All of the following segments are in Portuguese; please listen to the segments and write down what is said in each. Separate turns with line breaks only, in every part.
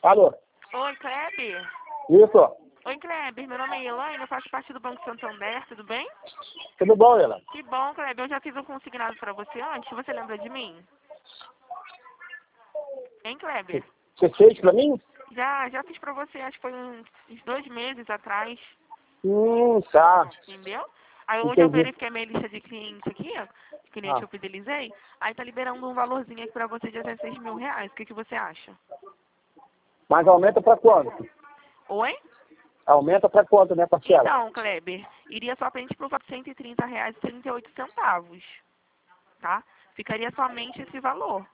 Alô?
Oi, Kleber.
Isso?
Oi, Kleber. Meu nome é Elaine, eu faço parte do Banco Santander, tudo bem?
Tudo bom, Ela?
Que bom, Kleber. Eu já fiz um consignado para você antes. Você lembra de mim? Hein, Kleber?
Você fez pra mim?
Já fiz para você, acho que foi uns 2 meses atrás,
Tá.
entendeu? Aí hoje eu
Entendi.
verifiquei a minha lista de cliente aqui, ó, cliente que
Ah.
eu fidelizei. Aí tá liberando um valorzinho aqui para você de até R$ 6.000. O que você acha?
Mas aumenta pra quanto?
Oi?
Aumenta pra quanto, né, parcela?
Então, Kleber, iria somente por R$ 130,38, tá? Ficaria somente esse valor.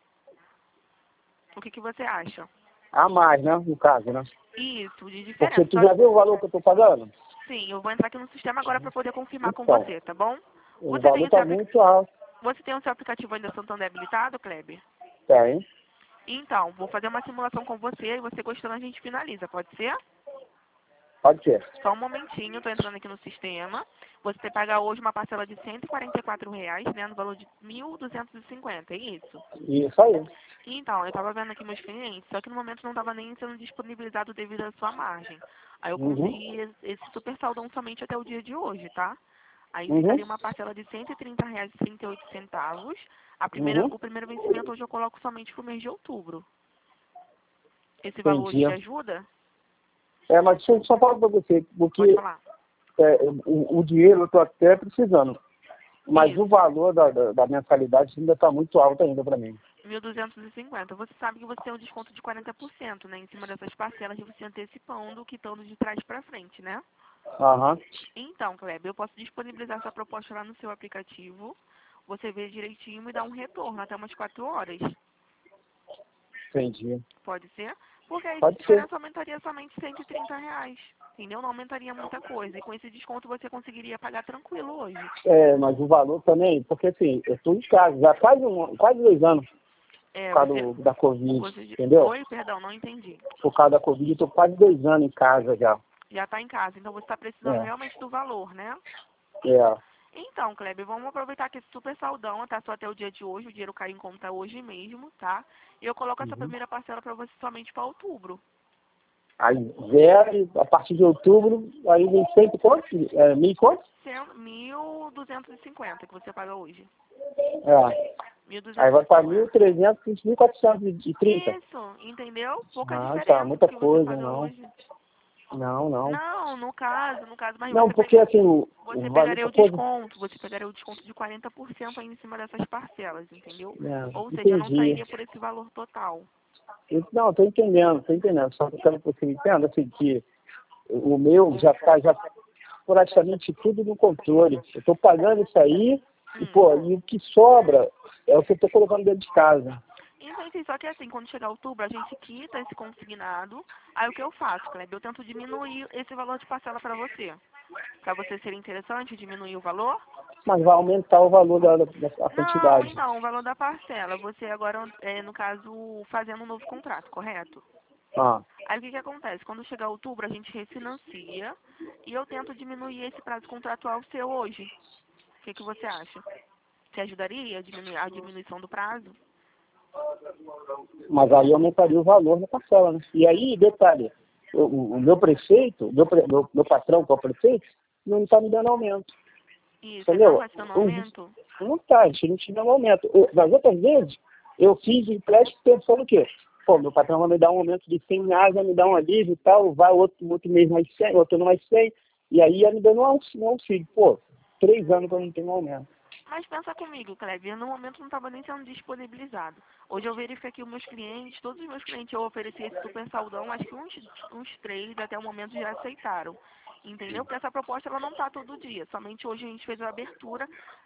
O que você acha?
A mais, né, no caso, né?
Isso, de
Porque
diferença.
tu já viu o valor que eu tô pagando?
Sim, eu vou entrar aqui no sistema agora para poder confirmar com
Então,
você, tá bom?
o valor tá muito alto.
Você tem o seu aplicativo ainda Santander habilitado, Kleber?
Tem.
Então, vou fazer uma simulação com você e você gostando a gente finaliza, pode ser?
Pode ser.
Só um momentinho, estou entrando aqui no sistema. Você tem que pagar hoje uma parcela de R$ 144, né, no valor de 1.250, é isso?
Isso aí.
Então, eu estava vendo aqui meus clientes, só que no momento não estava nem sendo disponibilizado devido à sua margem. Aí eu
Uhum.
consegui esse super saldão somente até o dia de hoje, tá? Aí
Uhum.
ficaria uma parcela de R$ 130,38.
Uhum.
O primeiro vencimento hoje eu coloco somente para o mês de outubro. Esse valor hoje
Entendi.
te ajuda?
Mas deixa eu só falar pra você,
Pode
porque
falar.
o dinheiro eu tô até precisando. Mas o
Isso,
valor da mensalidade ainda tá muito alto ainda pra mim.
1.250. Você sabe que você tem um desconto de 40%, né? Em cima dessas parcelas de você antecipando, quitando de trás para frente, né?
Aham.
Então, Kleber, eu posso disponibilizar essa proposta lá no seu aplicativo. Você vê direitinho e me dá um retorno até umas 4 horas.
Entendi.
Pode ser? Porque aí essa
Pode ser.
diferença aumentaria somente R$ 130. Entendeu? Não aumentaria muita coisa. E com esse desconto você conseguiria pagar tranquilo hoje.
Mas o valor também, porque assim, eu estou em casa, já quase 2 anos
É,
por causa da Covid, entendeu?
Oi, perdão, não entendi.
Por causa da Covid, eu estou quase 2 anos em casa já.
Já está em casa, então você está precisando
É,
realmente do valor, né?
é.
Então, Kleber, vamos aproveitar que esse super saldão tá só até o dia de hoje, o dinheiro cai em conta hoje mesmo, tá? E eu coloco essa
Uhum.
primeira parcela para você somente para outubro.
Aí zero, e a partir de outubro, aí vem sempre quanto? 1.000 quanto?
1.250 que você paga hoje.
É. Aí vai para
1.250.
1.300, 1.430.
Isso, entendeu? Pouca
Tá,
diferença do
muita
que você
coisa,
paga
não.
hoje.
Não, não.
Não, no caso, mas
Não, porque assim,
você
o valor
pegaria
da
o
coisa.
desconto, você pegaria o desconto de 40% aí em cima dessas parcelas, entendeu? Ou seja, não
Entendi.
sairia por esse valor total.
Não, estou entendendo, estou entendendo. Só que eu quero que você entenda assim, que o meu já está praticamente tudo no controle. Eu estou pagando isso aí e o que sobra é o que eu estou colocando dentro de casa.
Entendi, só que assim, quando chegar outubro, a gente quita esse consignado. Aí o que eu faço, Kleber? Eu tento diminuir esse valor de parcela para você. Para você ser interessante, diminuir o valor?
Mas vai aumentar o valor da
Não,
quantidade.
então, o valor da parcela. Você agora, no caso, fazendo um novo contrato, correto?
Ah,
Aí o que acontece? Quando chegar outubro, a gente refinancia e eu tento diminuir esse prazo contratual seu hoje. O que você acha? Você ajudaria a diminuir a diminuição do prazo?
mas aí aumentaria o valor da parcela, né? E aí, detalhe, o meu prefeito, meu patrão, que é o prefeito, não está me dando aumento.
Isso, ele não
Entendeu?
está te dando aumento?
Não está, a gente não te dando aumento. Das outras vezes, eu fiz empréstimo pensando o quê? Pô, meu patrão vai me dar um aumento de R$ 100, vai me dar um alívio e tal, vai outro mês mais 100, outro ano mais 100, e aí ia me dando um auxílio. Pô, 3 anos que eu não tenho um aumento.
Mas pensa comigo, Kleber, no momento não estava nem sendo disponibilizado. Hoje eu verifiquei aqui os meus clientes, todos os meus clientes eu ofereci esse super saldão, acho que uns 3 até o momento já aceitaram. Entendeu? Porque essa proposta ela não está todo dia. Somente hoje a gente fez a abertura.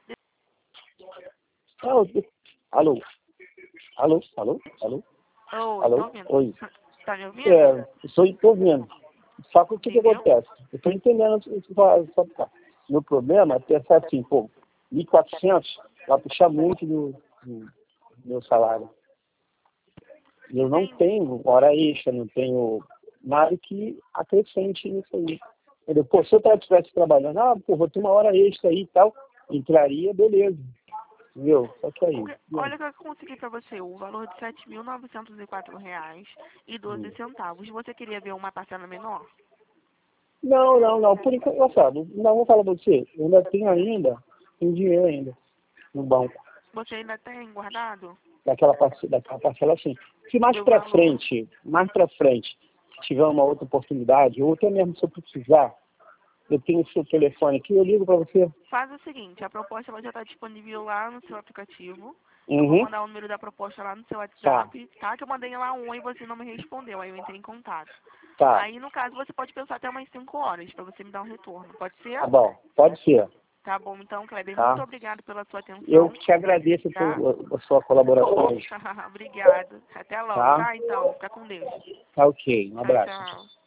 Ah, alô? Alô? Alô? Alô?
Oi, tô
Alô?
ouvindo.
Oi.
Tá me ouvindo?
Estou vendo. Só que o que
Entendeu?
acontece? Eu estou entendendo o que você fala. Meu problema é pensar assim, pô, 1.400 vai puxar muito do meu salário. E eu não
Entendi.
tenho hora extra, não tenho nada que acrescente nisso aí. Entendeu? Pô, se eu estivesse trabalhando, pô, vou ter uma hora extra aí e tal, entraria, beleza. Viu? Só que aí.
Olha o que eu consegui para você, o valor de R$ 7.904,12. Você queria ver uma parcela menor?
Não. Por enquanto, olha só, não vou falar pra você. Eu ainda tenho dinheiro ainda no banco.
Você ainda tem guardado?
Daquela parcela assim. Se mais
Do
pra
valor.
frente, tiver uma outra oportunidade, ou até mesmo se eu precisar, eu tenho o seu telefone aqui, eu ligo pra você.
Faz o seguinte, a proposta ela já está disponível lá no seu aplicativo. Eu vou
Uhum.
mandar o número da proposta lá no seu WhatsApp, tá? Que eu mandei lá e você não me respondeu, aí eu entrei em contato.
Tá.
Aí, no caso, você pode pensar até umas 5 horas para você me dar um retorno. Pode ser?
Tá bom, pode ser.
Tá bom, então, Kleber,
Tá?
muito obrigado pela sua
Eu
atenção.
te agradeço
Tá?
a sua colaboração aí.
Obrigado. Até logo,
Tá?
tá? Então, fica com Deus.
Tá ok. Um
Tchau,
abraço.
tchau.